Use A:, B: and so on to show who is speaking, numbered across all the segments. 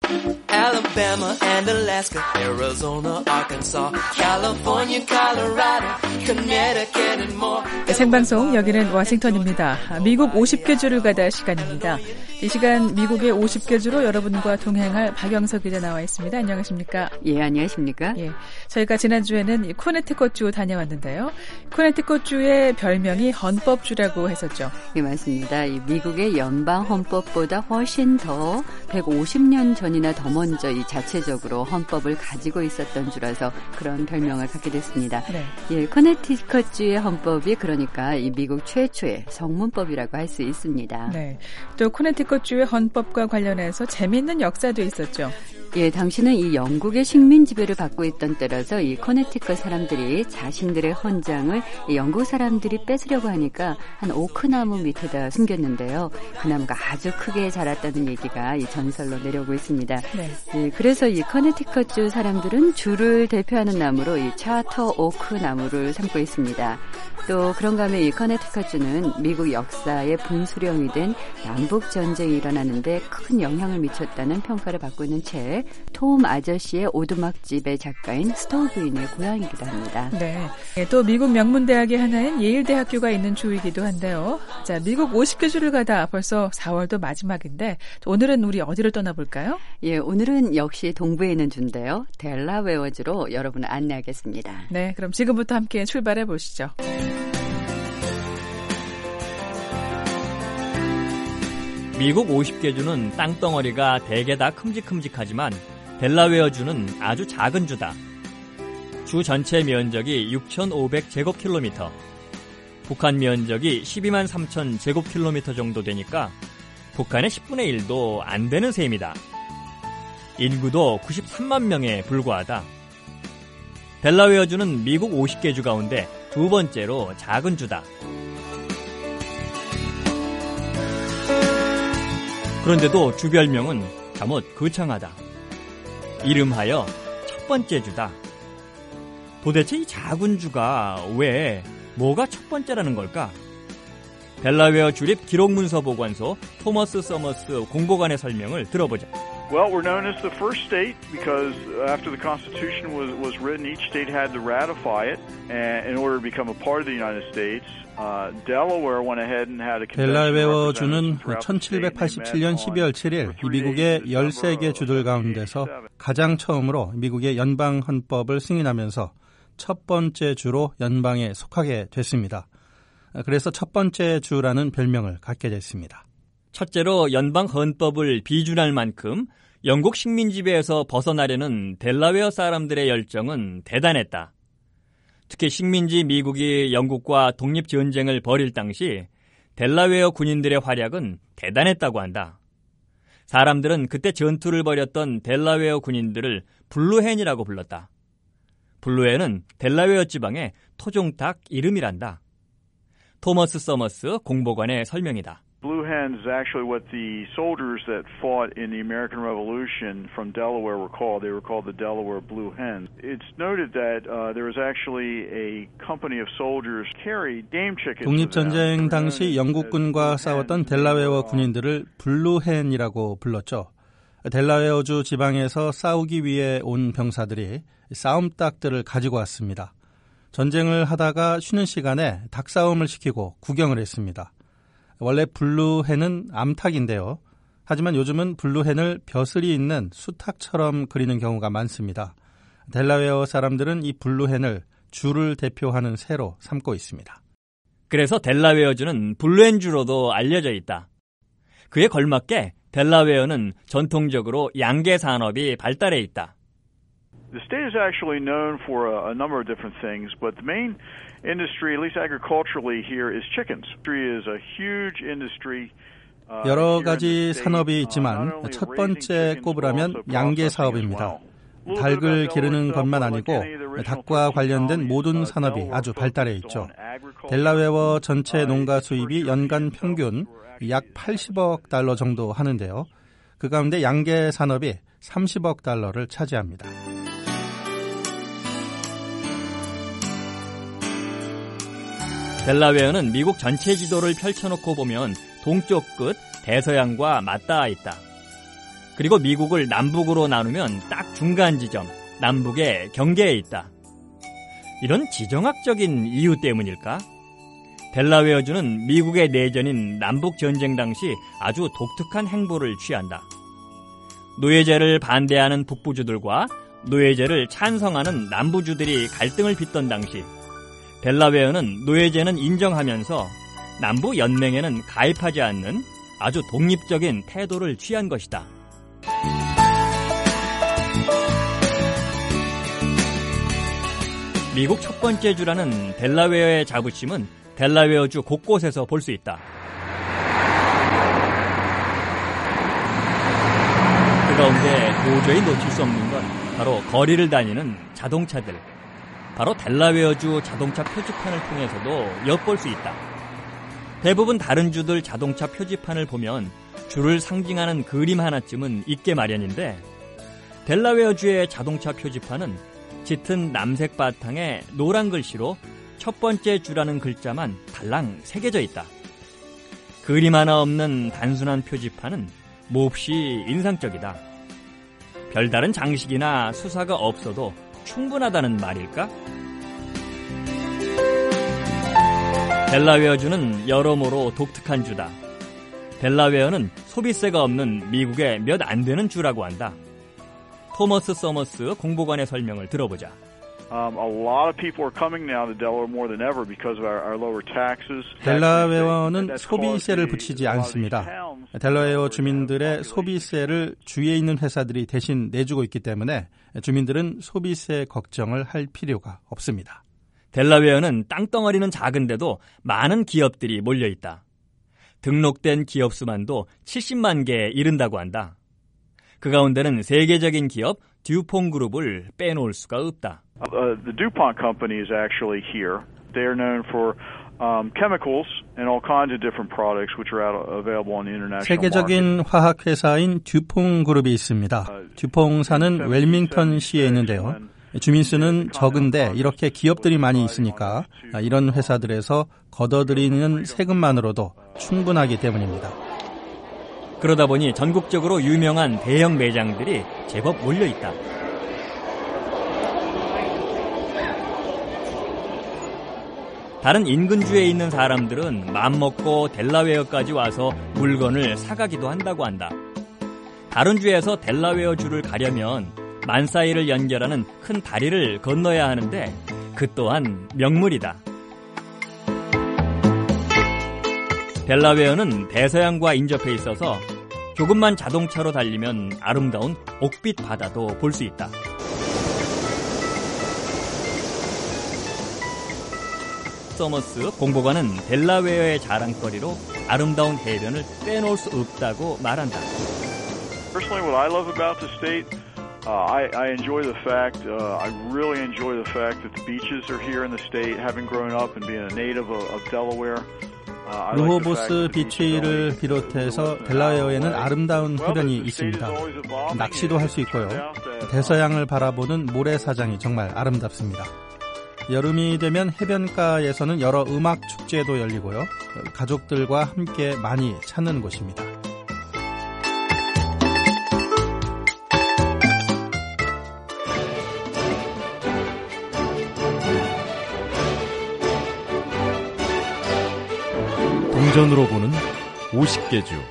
A: Alabama and Alaska, Arizona, Arkansas, California, Colorado, Connecticut and more.
B: 생방송 여기는 워싱턴입니다. 미국 50개 주를 가다 시간입니다. 이 시간 미국의 50개 주로 여러분과 동행할 박영석 기자 나와 있습니다. 안녕하십니까?
C: 예, 안녕하십니까?
B: 예, 저희가 지난주에는 코네티컷주 다녀왔는데요. 코네티컷주의 별명이 헌법주라고 했었죠.
C: 예, 맞습니다. 이 미국의 연방 헌법보다 훨씬 더 150년 전이나 더 먼저 이 자체적으로 헌법을 가지고 있었던 주라서 그런 별명을 갖게 됐습니다.
B: 네.
C: 예, 코네티컷주의 헌법이 그러니까 이 미국 최초의 성문법이라고 할 수 있습니다.
B: 네. 또 코네티컷주의 헌법과 관련해서 재미있는 역사도 있었죠.
C: 예, 당시는 이 영국의 식민 지배를 받고 있던 때라서 이 코네티컷 사람들이 자신들의 헌장을 이 영국 사람들이 뺏으려고 하니까 한 오크나무 밑에다 숨겼는데요. 그 나무가 아주 크게 자랐다는 얘기가 이 전설로 내려오고 있습니다.
B: 네.
C: 예, 그래서 이 코네티컷주 사람들은 주를 대표하는 나무로 이 차터 오크 나무를 삼고 있습니다. 또 그런가 하면 이 코네티컷주는 미국 역사의 분수령이 된 남북 전쟁이 일어나는데 큰 영향을 미쳤다는 평가를 받고 있는 책 톰 아저씨의 오두막집의 작가인 스토우 부인의 고향이기도 합니다.
B: 네. 또 미국 명문대학의 하나인 예일대학교가 있는 주이기도 한데요. 자, 미국 50개 주를 가다 벌써 4월도 마지막인데 오늘은 우리 어디를 떠나볼까요?
C: 예, 오늘은 역시 동부에 있는 주인데요. 델라웨어주로 여러분을 안내하겠습니다.
B: 네, 그럼 지금부터 함께 출발해 보시죠.
D: 미국 50개 주는 땅덩어리가 대개 다 큼직큼직하지만 델라웨어주는 아주 작은 주다. 주 전체 면적이 6,500제곱킬로미터, 북한 면적이 12만 3천 제곱킬로미터 정도 되니까 북한의 10분의 1도 안 되는 셈이다. 인구도 93만 명에 불과하다. 델라웨어주는 미국 50개 주 가운데 두 번째로 작은 주다. 그런데도 주별명은 가뭇 거창하다. 이름하여 첫 번째 주다. 도대체 이 작은 주가 왜 뭐가 첫 번째라는 걸까? 델라웨어 주립 기록문서 보관소 토머스 서머스 공보관의 설명을 들어보자.
E: Well, we're known as the first state because after the Constitution was written, each state had to ratify it in order to become a part of the United States. Delaware went ahead and had a
F: 델라웨어 주는 1787년 12월 7일 미국의 13개 주들 가운데서 가장 처음으로 미국의 연방 헌법을 승인하면서 첫 번째 주로 연방에 속하게 됐습니다. 그래서 첫 번째 주라는 별명을 갖게 됐습니다.
D: 첫째로 연방 헌법을 비준할 만큼 영국 식민 지배에서 벗어나려는 델라웨어 사람들의 열정은 대단했다. 특히 식민지 미국이 영국과 독립전쟁을 벌일 당시 델라웨어 군인들의 활약은 대단했다고 한다. 사람들은 그때 전투를 벌였던 델라웨어 군인들을 블루헨이라고 불렀다. 블루헨은 델라웨어 지방의 토종닭 이름이란다. 토머스 서머스 공보관의 설명이다.
E: Blue hens is actually what the soldiers that fought in the American Revolution from Delaware were called. They were called the Delaware Blue Hens. It's noted that there was actually a company of soldiers carry game chickens.
F: 독립전쟁 당시 영국군과 싸웠던 델라웨어 군인들을 블루헨이라고 불렀죠. 델라웨어주 지방에서 싸우기 위해 온 병사들이 싸움닭들을 가지고 왔습니다. 전쟁을 하다가 쉬는 시간에 닭싸움을 시키고 구경을 했습니다. 원래 블루헨은 암탉인데요. 하지만 요즘은 블루헨을 벼슬이 있는 수탉처럼 그리는 경우가 많습니다. 델라웨어 사람들은 이 블루헨을 주를 대표하는 새로 삼고 있습니다.
D: 그래서 델라웨어주는 블루헨주로도 알려져 있다. 그에 걸맞게 델라웨어는 전통적으로 양계 산업이 발달해 있다.
E: The state is actually known for a number of different things, but the main industry, at least agriculturally here, is chickens. Industry is a huge industry.
F: 여러 가지 산업이 있지만 첫 번째 꼽으라면 양계 사업입니다. 닭을 기르는 것만 아니고 닭과 관련된 모든 산업이 아주 발달해 있죠. 델라웨어 전체 농가 수입이 연간 평균 약 80억 달러 정도 하는데요. 그 가운데 양계 산업이 30억 달러를 차지합니다.
D: 델라웨어는 미국 전체 지도를 펼쳐놓고 보면 동쪽 끝 대서양과 맞닿아 있다. 그리고 미국을 남북으로 나누면 딱 중간 지점, 남북의 경계에 있다. 이런 지정학적인 이유 때문일까? 델라웨어주는 미국의 내전인 남북전쟁 당시 아주 독특한 행보를 취한다. 노예제를 반대하는 북부주들과 노예제를 찬성하는 남부주들이 갈등을 빚던 당시 델라웨어는 노예제는 인정하면서 남부 연맹에는 가입하지 않는 아주 독립적인 태도를 취한 것이다. 미국 첫 번째 주라는 델라웨어의 자부심은 델라웨어주 곳곳에서 볼 수 있다. 그 가운데 도저히 놓칠 수 없는 건 바로 거리를 다니는 자동차들. 바로 델라웨어주 자동차 표지판을 통해서도 엿볼 수 있다. 대부분 다른 주들 자동차 표지판을 보면 주를 상징하는 그림 하나쯤은 있게 마련인데 델라웨어주의 자동차 표지판은 짙은 남색 바탕에 노란 글씨로 첫 번째 주라는 글자만 달랑 새겨져 있다. 그림 하나 없는 단순한 표지판은 몹시 인상적이다. 별다른 장식이나 수사가 없어도 충분하다는 말일까? 델라웨어주는 여러모로 독특한 주다. 델라웨어는 소비세가 없는 미국의 몇 안 되는 주라고 한다. 토머스 서머스 공보관의 설명을 들어보자.
E: A lot of people are coming now to Delaware more than ever because of our lower taxes.
F: 델라웨어는 소비세를 붙이지 않습니다. 델라웨어 주민들의 소비세를 주위에 있는 회사들이 대신 내주고 있기 때문에 주민들은 소비세 걱정을 할 필요가 없습니다.
D: 델라웨어는 땅덩어리는 작은데도 많은 기업들이 몰려있다. 등록된 기업 수만도 70만 개에 이른다고 한다. 그 가운데는 세계적인 기업 듀퐁 그룹을 빼놓을 수가 없다.
E: The DuPont company is actually here. They are known for chemicals and all kinds of different products which are available on the international market.
F: 세계적인 화학 회사인 듀퐁 그룹이 있습니다. 듀퐁사는 웰밍턴시에 있는데요. 주민수는 적은데 이렇게 기업들이 많이 있으니까 이런 회사들에서 걷어들이는 세금만으로도 충분하기 때문입니다.
D: 그러다 보니 전국적으로 유명한 대형 매장들이 제법 몰려있다. 다른 인근주에 있는 사람들은 맘먹고 델라웨어까지 와서 물건을 사가기도 한다고 한다. 다른 주에서 델라웨어 주를 가려면 만사이를 연결하는 큰 다리를 건너야 하는데 그 또한 명물이다. 델라웨어는 대서양과 인접해 있어서 조금만 자동차로 달리면 아름다운 옥빛 바다도 볼 수 있다. 서머스 공보관은 델라웨어의 자랑거리로 아름다운 해변을 빼놓을 수 없다고 말한다.
E: Personally, what I love about the state, I enjoy the fact, I really enjoy the fact that the beaches are here in the state, having grown up and being a native of Delaware.
F: 르호보스 비치를 비롯해서 델라웨어에는 아름다운 해변이 있습니다. 낚시도 할 수 있고요. 대서양을 바라보는 모래사장이 정말 아름답습니다. 여름이 되면 해변가에서는 여러 음악 축제도 열리고요. 가족들과 함께 많이 찾는 곳입니다.
G: 동전으로 보는 50개 주.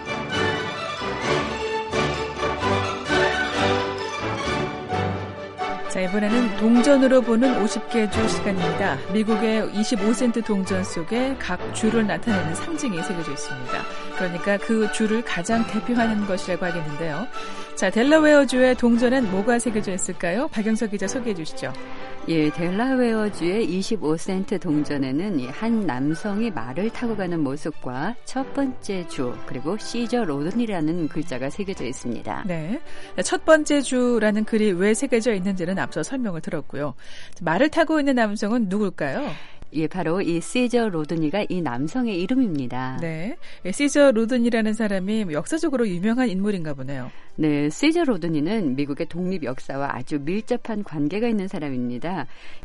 B: 자, 이번에는 동전으로 보는 50개 주 시간입니다. 미국의 25센트 동전 속에 각 주를 나타내는 상징이 새겨져 있습니다. 그러니까 그 주를 가장 대표하는 것이라고 하겠는데요. 자, 델라웨어주의 동전엔 뭐가 새겨져 있을까요? 박영석 기자 소개해 주시죠.
C: 예, 델라웨어주의 25센트 동전에는 한 남성이 말을 타고 가는 모습과 첫 번째 주, 그리고 시저 로든이라는 글자가 새겨져 있습니다.
B: 네, 첫 번째 주라는 글이 왜 새겨져 있는지는 앞서 설명을 들었고요. 말을 타고 있는 남성은 누굴까요?
C: 예, 바로 이 시저 로드니가 이 남성의 이름입니다.
B: 네, 시저 로드니라는 사람이 역사적으로 유명한 인물인가 보네요.
C: 네, 시저 로드니는 미국의 독립 역사와 아주 밀접한 관계가 있는 사람입니다.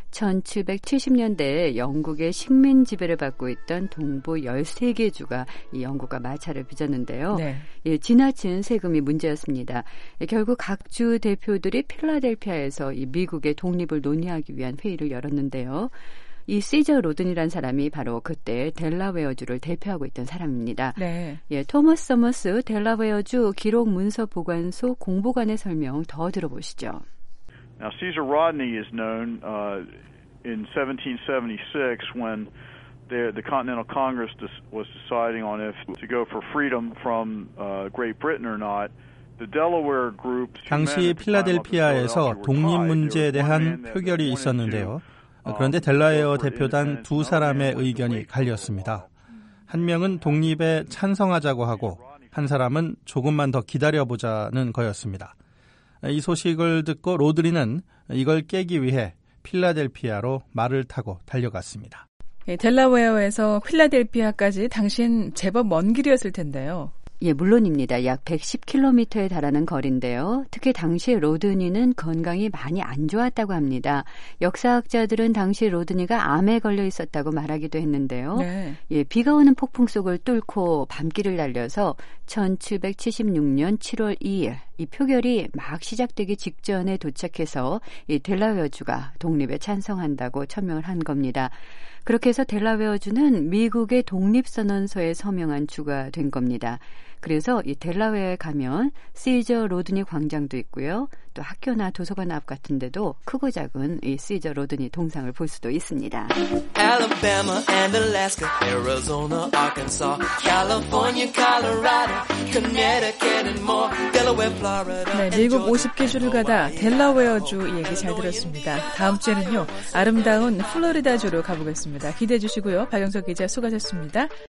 C: 1770년대에 영국의 식민 지배를 받고 있던 동부 13개 주가 이 영국과 마찰을 빚었는데요.
B: 네.
C: 예, 지나친 세금이 문제였습니다. 결국 각 주 대표들이 필라델피아에서 이 미국의 독립을 논의하기 위한 회의를 열었는데요. 이 시저 로든이라는 사람이 바로 그때 델라웨어주를 대표하고 있던 사람입니다.
B: 네.
C: 예, 토머스 서머스 델라웨어주 기록 문서 보관소 공보관의 설명 더 들어보시죠.
E: Now, Caesar Rodney is known in 1776 when the Continental Congress was deciding on if to go for freedom from Great Britain or not. The Delaware group.
F: 당시 필라델피아에서 독립 문제에 대한 표결이 있었는데요. 그런데 델라웨어 대표단 두 사람의 의견이 갈렸습니다. 한 명은 독립에 찬성하자고 하고 한 사람은 조금만 더 기다려보자는 거였습니다. 이 소식을 듣고 로드리는 이걸 깨기 위해 필라델피아로 말을 타고 달려갔습니다.
B: 델라웨어에서 필라델피아까지 당신 제법 먼 길이었을 텐데요.
C: 예, 물론입니다. 약 110km에 달하는 거리인데요. 특히 당시 로드니는 건강이 많이 안 좋았다고 합니다. 역사학자들은 당시 로드니가 암에 걸려 있었다고 말하기도 했는데요.
B: 네.
C: 예, 비가 오는 폭풍 속을 뚫고 밤길을 달려서 1776년 7월 2일 이 표결이 막 시작되기 직전에 도착해서 이 델라웨어주가 독립에 찬성한다고 천명을 한 겁니다. 그렇게 해서 델라웨어주는 미국의 독립선언서에 서명한 주가 된 겁니다. 그래서 이 델라웨어에 가면 시저 로드니 광장도 있고요. 또 학교나 도서관 앞 같은 데도 크고 작은 이 시저 로드니 동상을 볼 수도 있습니다.
A: Alabama and Alaska, Arizona, Arkansas, California, Colorado, Connecticut and more, Delaware, Florida.
B: 네, 미국 50개 주를 가다 델라웨어주 얘기 잘 들었습니다. 다음 주에는요, 아름다운 플로리다주로 가보겠습니다. 기대해 주시고요. 박영석 기자 수고하셨습니다.